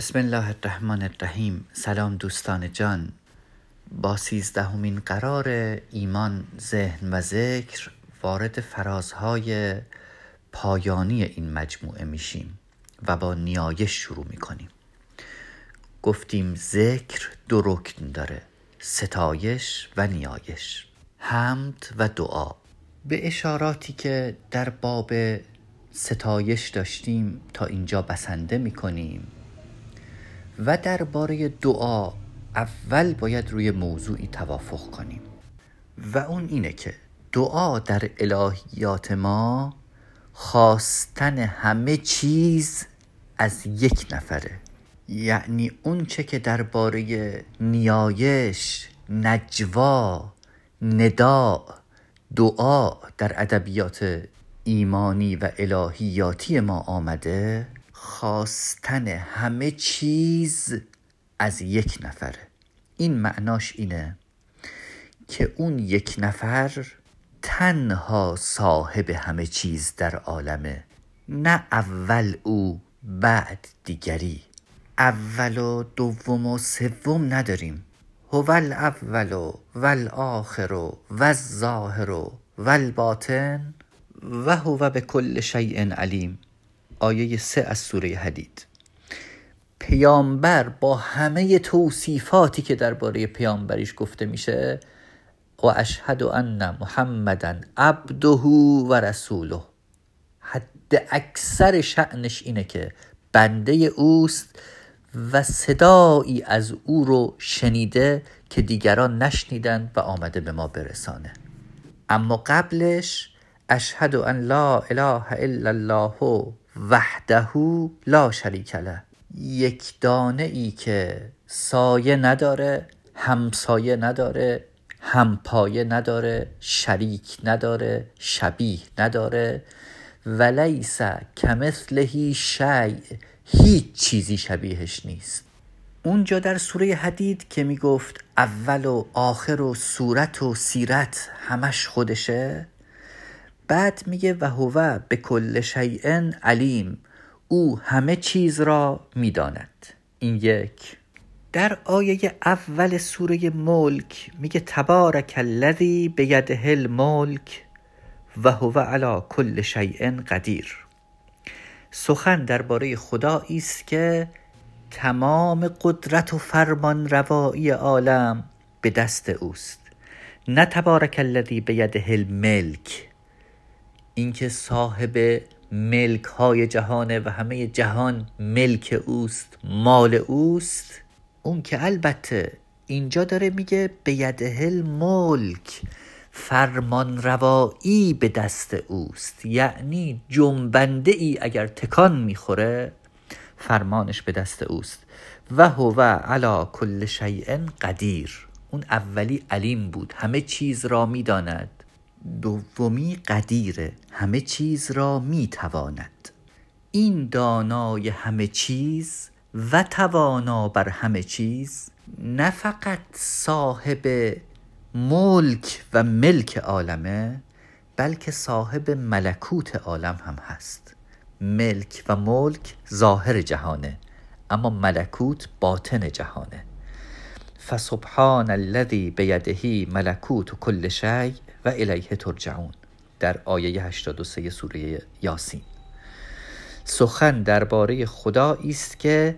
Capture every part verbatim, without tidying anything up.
بسم الله الرحمن الرحیم. سلام دوستان جان. با سیزدهمین قرار ایمان، ذهن و ذکر وارد فرازهای پایانی این مجموعه میشیم و با نیایش شروع میکنیم. گفتیم ذکر دو رکن داره: ستایش و نیایش، حمد و دعا. به اشاراتی که در باب ستایش داشتیم تا اینجا بسنده میکنیم و درباره دعا اول باید روی موضوعی توافق کنیم و اون اینه که دعا در الهیات ما خواستن همه چیز از یک نفره. یعنی اون چه که درباره نیایش، نجوا، نداء، دعا در ادبیات ایمانی و الهیاتی ما آمده، خواستن همه چیز از یک نفره. این معناش اینه که اون یک نفر تنها صاحب همه چیز در عالمه، نه اول او بعد دیگری. اول و دوم و سوم نداریم. هو الاول و والآخر و والظاهر و والباطن و هو بكل شیء علیم. آیه سه از سوره حدید. پیامبر با همه توصیفاتی که درباره پیامبریش گفته میشه، و اشهد ان محمدا عبده و رسوله، حد اکثر شأنش اینه که بنده اوست و صدایی از او رو شنیده که دیگران نشنیدند و آمده به ما برسانه. اما قبلش اشهد ان لا اله الا الله وحده لا شریک له، یک دانه ای که سایه نداره، همسایه نداره، همپایه نداره، شریک نداره، شبیه نداره، و لیس کمثله شیء، هیچ چیزی شبیهش نیست. اونجا در سوره حدید که میگفت اول و آخر و صورت و سیرت همش خودشه، بعد میگه و هو بكل شیء علیم، او همه چیز را میداند. این یک. در آیه اول سوره ملک میگه تبارک الذی بیده الملک و هو علی کل شیء قدیر. سخن درباره خدایی است که تمام قدرت و فرمان روایی عالم به دست اوست. نه تبارک الذی بیده الملک، این که صاحب ملک های جهانه و همه جهان ملک اوست، مال اوست. اون که البته اینجا داره میگه بیده الملک، فرمان روایی به دست اوست. یعنی جنبنده ای اگر تکان میخوره فرمانش به دست اوست. و هو علی کل شیء قدیر. اون اولی علیم بود، همه چیز را میداند. دومی قدیره، همه چیز را میتواند. این دانای همه چیز و توانا بر همه چیز نه فقط صاحب ملک و ملک عالمه، بلکه صاحب ملکوت عالم هم هست. ملک و ملک ظاهر جهانه، اما ملکوت باطن جهانه. فسبحان الذی بیده ملکوت کل شیء و الیه ترجعون، در آیه هشتاد و سه سوره یاسین. سخن درباره خدایی است که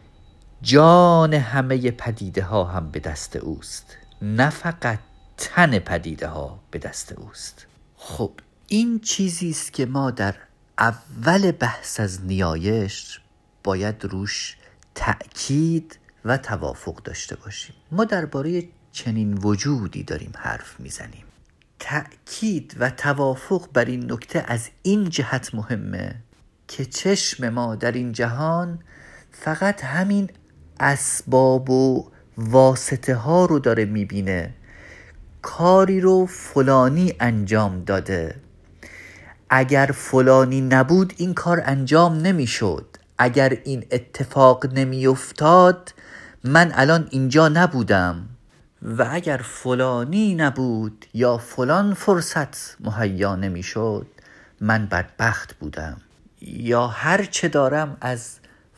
جان همه پدیده ها هم به دست اوست، نه فقط تن پدیده ها به دست اوست. خب این چیزی است که ما در اول بحث از نیایش باید روش تأکید و توافق داشته باشیم. ما درباره چنین وجودی داریم حرف میزنیم. تأکید و توافق بر این نکته از این جهت مهمه که چشم ما در این جهان فقط همین اسباب و واسطه ها رو داره میبینه. کاری رو فلانی انجام داده، اگر فلانی نبود این کار انجام نمیشد، اگر این اتفاق نمیافتاد من الان اینجا نبودم، و اگر فلانی نبود یا فلان فرصت مهیا نمیشد من بدبخت بودم، یا هر چه دارم از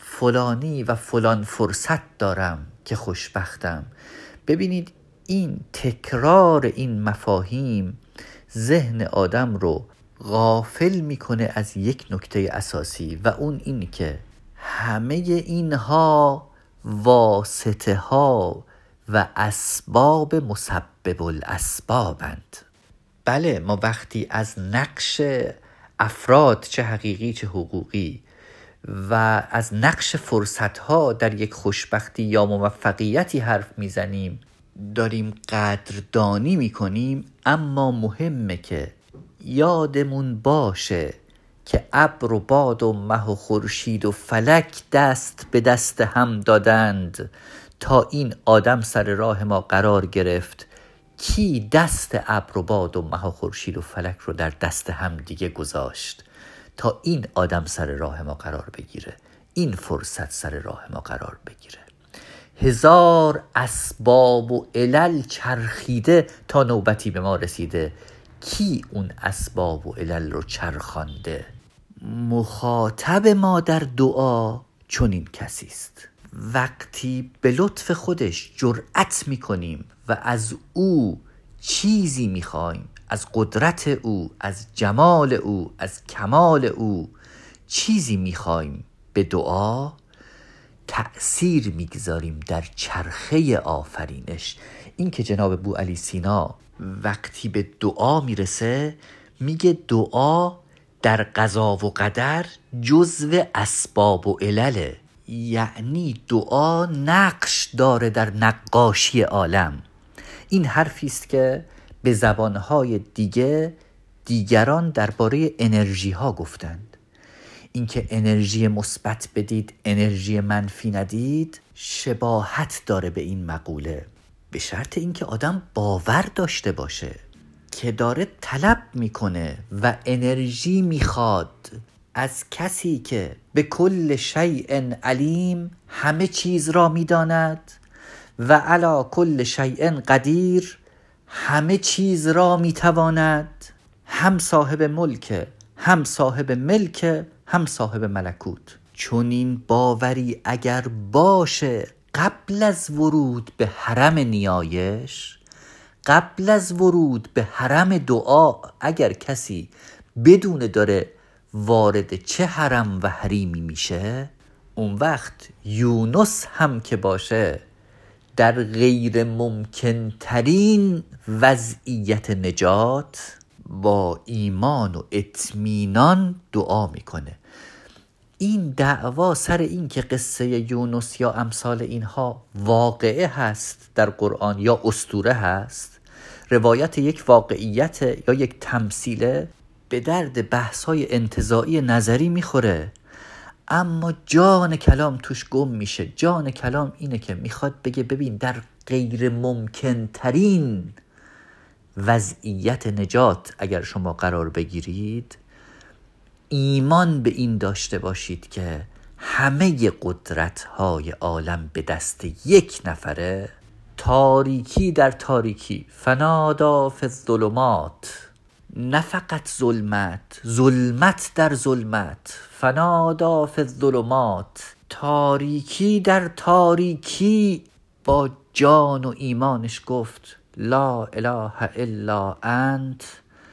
فلانی و فلان فرصت دارم که خوشبختم. ببینید این تکرار این مفاهیم ذهن آدم رو غافل میکنه از یک نکته اساسی و اون این که همه اینها واسطه ها و اسباب مسبب الاسبابند. بله، ما وقتی از نقش افراد چه حقیقی چه حقوقی و از نقش فرصتها در یک خوشبختی یا موفقیتی حرف میزنیم، داریم قدردانی میکنیم، اما مهمه که یادمون باشه که ابر و باد و مه و خورشید و فلک دست به دست هم دادند تا این آدم سر راه ما قرار گرفت. کی دست ابر و باد و مه و خورشید و فلک رو در دست هم دیگه گذاشت تا این آدم سر راه ما قرار بگیره، این فرصت سر راه ما قرار بگیره؟ هزار اسباب و علل چرخیده تا نوبتی به ما رسیده. کی اون اسباب و علل رو چرخانده؟ مخاطب ما در دعا چنین کسی است. وقتی به لطف خودش جرأت میکنیم و از او چیزی میخوایم، از قدرت او، از جمال او، از کمال او چیزی میخوایم، به دعا تأثیر میگذاریم در چرخه آفرینش. این که جناب بوعلی سینا وقتی به دعا میرسه میگه دعا در قضا و قدر جزو اسباب و علله، یعنی دعا نقش داره در نقاشی عالم. این حرفی است که به زبانهای دیگه دیگران درباره انرژی ها گفتند. اینکه انرژی مثبت بدید انرژی منفی ندید شباهت داره به این مقوله، به شرط اینکه آدم باور داشته باشه که داره طلب میکنه و انرژی میخواد از کسی که به کل شیء علیم، همه چیز را میداند، و علی کل شیء قدیر، همه چیز را میتواند، هم صاحب ملک، هم صاحب ملک، هم صاحب ملکوت. چون این باوری اگر باشه قبل از ورود به حرم نیایش، قبل از ورود به حرم دعا، اگر کسی بدون داره وارد چه حرم و حریمی میشه، اون وقت یونس هم که باشه در غیر ممکن ترین وضعیت نجات با ایمان و اطمینان دعا میکنه. این دعوا سر این که قصه یونس یا امثال اینها واقعه هست در قرآن یا اسطوره هست، روایت یک واقعیت یا یک تمثیله، به درد بحث‌های انتزاعی نظری میخوره، اما جان کلام توش گم میشه. جان کلام اینه که میخواد بگه ببین در غیر ممکن ترین وضعیت نجات اگر شما قرار بگیرید، ایمان به این داشته باشید که همه قدرت‌های عالم به دست یک نفره. تاریکی در تاریکی، فنادا فی الظلمات، نه فقط ظلمت، ظلمت در ظلمت، فنادا فی الظلمات، تاریکی در تاریکی با جان و ایمانش گفت لا اله الا انت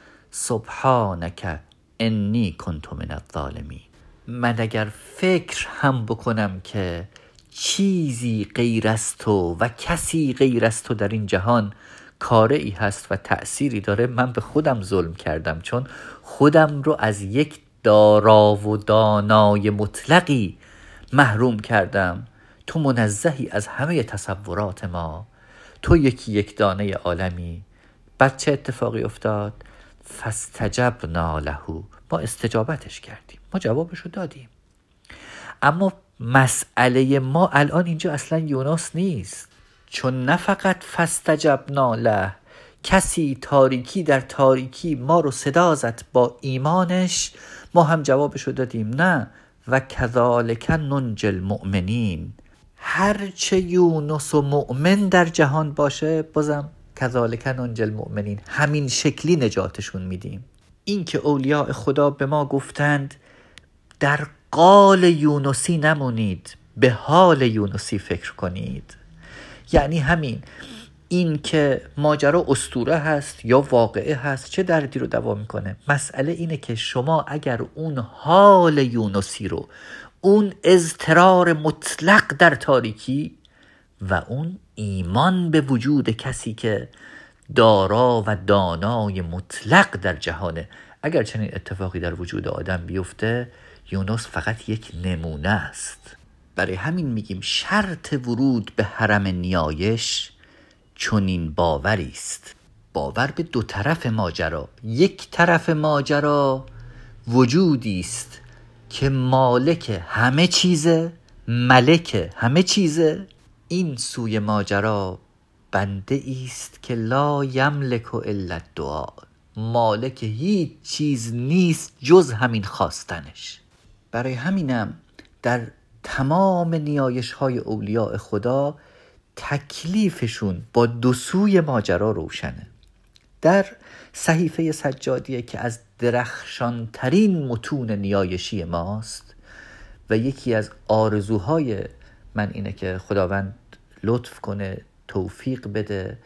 سبحانک انی کنت من الظالمین. من اگر فکر هم بکنم که چیزی غیر از تو و کسی غیر از تو در این جهان کاری هست و تأثیری داره، من به خودم ظلم کردم، چون خودم رو از یک دارا و دانای مطلقی محروم کردم. تو منزهی از همه تصورات ما، تو یکی یک دانه عالمی. بعد چه اتفاقی افتاد؟ فاستجبنا له، ما استجابتش کردیم، ما جوابشو دادیم. اما مسئله ما الان اینجا اصلا یونس نیست، چون نه فقط فاستجبنا له، کسی تاریکی در تاریکی ما رو صدا زد با ایمانش، ما هم جوابشو دادیم. نه، و کذالک ننجی المؤمنین، هرچه یونس و مؤمن در جهان باشه بازم کذالک ننجی المؤمنین، همین شکلی نجاتشون میدیم. این که اولیاء خدا به ما گفتند در قال یونسی نمونید، به حال یونسی فکر کنید. یعنی همین، این که ماجرا اسطوره هست یا واقعه هست چه دردی رو دوا میکنه؟ مسئله اینه که شما اگر اون حال یونسی رو، اون اضطرار مطلق در تاریکی و اون ایمان به وجود کسی که دارا و دانای مطلق در جهانه، اگر چنین اتفاقی در وجود آدم بیفته، یونس فقط یک نمونه است. برای همین میگیم شرط ورود به حرم نیایش چنین باوری است. باور به دو طرف ماجرا. یک طرف ماجرا وجودی است که مالک همه چیزه، ملک همه چیزه. این سوی ماجرا بنده است که لا یملک الا الدعا، مالک هیچ چیز نیست جز همین خواستنش. برای همینم در تمام نیایش های اولیاء خدا تکلیفشون با دو سوی ماجرا روشنه. در صحیفه سجادیه که از درخشان ترین متون نیایشی ماست و یکی از آرزوهای من اینه که خداوند لطف کنه، توفیق بده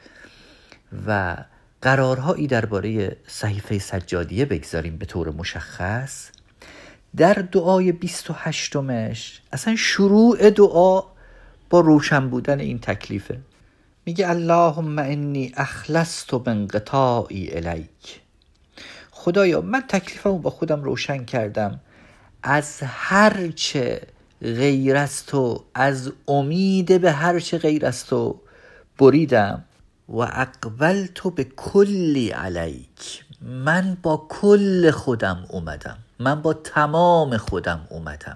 و قرارهایی درباره صحیفه سجادیه بگذاریم به طور مشخص. در دعای بیست و هشتمش اصلا شروع دعا با روشن بودن این تکلیفه. میگه اللهم انی اخلصت بانقطاعی الیک. خدایا من تکلیفمو با خودم روشن کردم، از هر چه غیر از تو، از امید به هر چه غیر از تو بریدم. و اقبلت به کلی علیک، من با کل خودم اومدم، من با تمام خودم اومدم.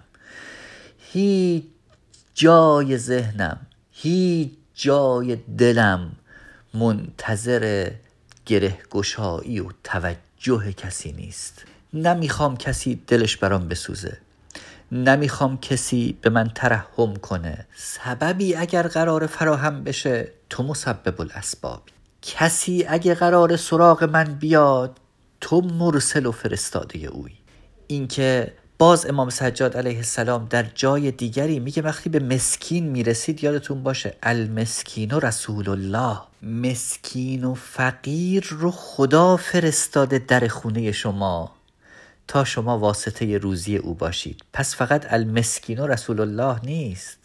هیچ جای ذهنم، هیچ جای دلم منتظر گره گشایی و توجه کسی نیست. نمیخوام کسی دلش برام بسوزه، نمیخوام کسی به من ترحم کنه. سببی اگر قرار فراهم بشه تو مسبب الاسباب، کسی اگه قرار سراغ من بیاد تو مرسل و فرستاده اوی. این که باز امام سجاد علیه السلام در جای دیگری میگه وقتی به مسکین میرسید یادتون باشه المسکین و رسول الله، مسکین و فقیر رو خدا فرستاده در خونه شما تا شما واسطه روزی او باشید. پس فقط المسکین و رسول الله نیست،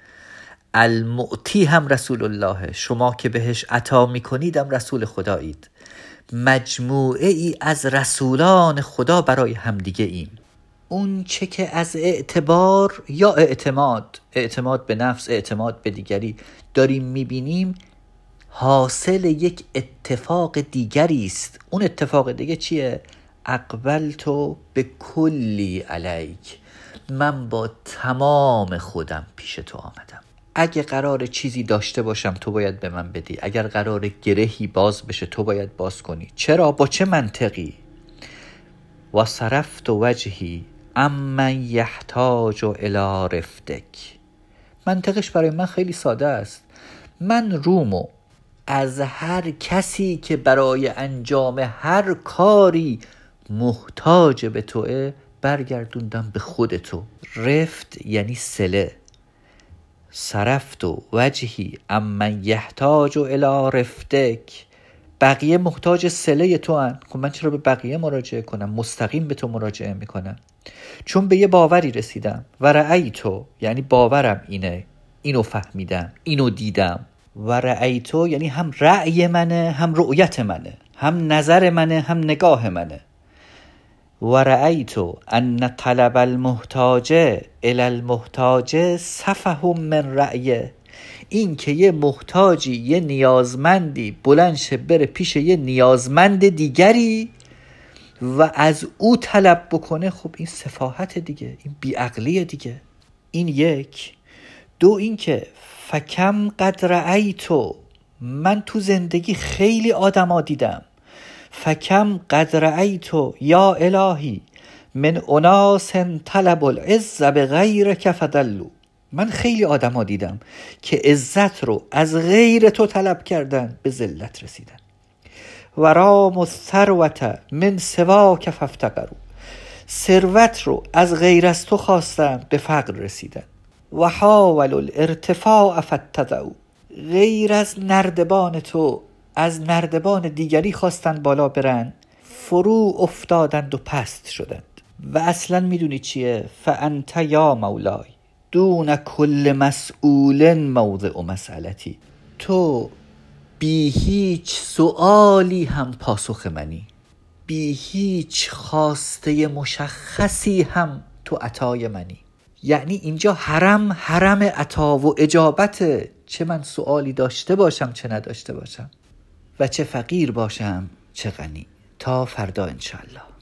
المعطی هم رسول الله، شما که بهش عطا میکنید هم رسول خدایید. مجموعه ای از رسولان خدا برای همدیگه ایم. اون چه که از اعتبار یا اعتماد، اعتماد به نفس، اعتماد به دیگری داریم میبینیم، حاصل یک اتفاق دیگری است. اون اتفاق دیگه چیه؟ اقبلتو به کلی علیک، من با تمام خودم پیش تو آمدم. اگه قرار چیزی داشته باشم تو باید به من بدی، اگر قرار گرهی باز بشه تو باید باز کنی. چرا؟ با چه منطقی؟ و صرفت وجهی امن یحتاج الی رفتک. منطقش برای من خیلی ساده است. من رومو از هر کسی که برای انجام هر کاری محتاج به توه برگردوندم به خود تو. رفت یعنی صله. صرفت وجهی امن یحتاج الی رفتک، بقیه محتاج صله تو هن. خب من چرا به بقیه مراجعه کنم؟ مستقیم به تو مراجعه میکنم، چون به یه باوری رسیدم. و رأیتو یعنی باورم اینه، اینو فهمیدم، اینو دیدم. و رأیتو یعنی هم رأی منه، هم رؤیت منه، هم نظر منه، هم نگاه منه. و رأیتو ان طلب المحتاج الی المحتاج سفه من رأیه. این که یه محتاجی، یه نیازمندی بلند شه بره پیش یه نیازمند دیگری و از او طلب بکنه، خب این سفاهت دیگه، این بیعقلیه دیگه. این یک. دو، این که فکم قد رأیتو، من تو زندگی خیلی آدما دیدم. فکم قد رأیتو یا الهی من اناس طلب العز بغیرک فضلوا. من خیلی آدم ها دیدم که عزت رو از غیر تو طلب کردن، به ذلت رسیدن. و رام الثروة من سواک فافتقروا. ثروت رو از غیر از تو خواستن، به فقر رسیدن. و حاولوا الارتفاع فاتضعوا، غیر از نردبان تو از نردبان دیگری خواستن بالا برن، فرو افتادند و پست شدند. و اصلا میدونی چیه؟ فانت یا مولای دون کل مسئول موضع مسئلتی، تو بی هیچ سؤالی هم پاسخ منی، بی هیچ خواسته مشخصی هم تو عطای منی. یعنی اینجا حرم حرم عطا و اجابت، چه من سؤالی داشته باشم چه نداشته باشم، و چه فقیر باشم چه غنی. تا فردا انشالله.